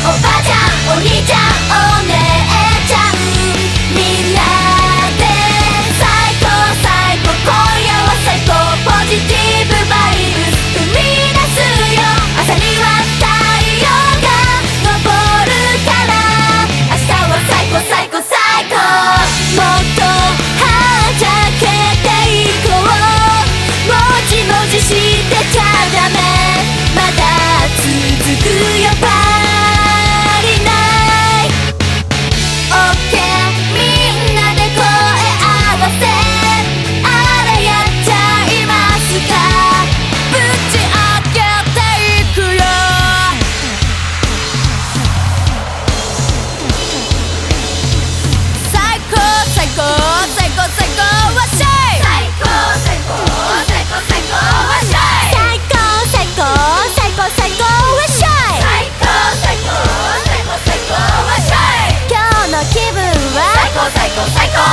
おばあちゃんお兄ちゃんお姉ちゃん、みんなで最高最高、今夜は最高、ポジティブバイブス生み出すよ。朝には太陽が昇るから、明日は最高最高最高、もっとはじゃけていこう、もじもじしてちゃダメ、まだ続くよパリナイト。 OK みんなで声合わせ、あれやっちゃいますか、ぶち開けていくよ。最高最高最高最高わっしゃい、最高最高最高最高わっしゃい、最高最高最高最高わっしゃい、最高最高最高最高わっしゃい。今日の気分は最高最高最高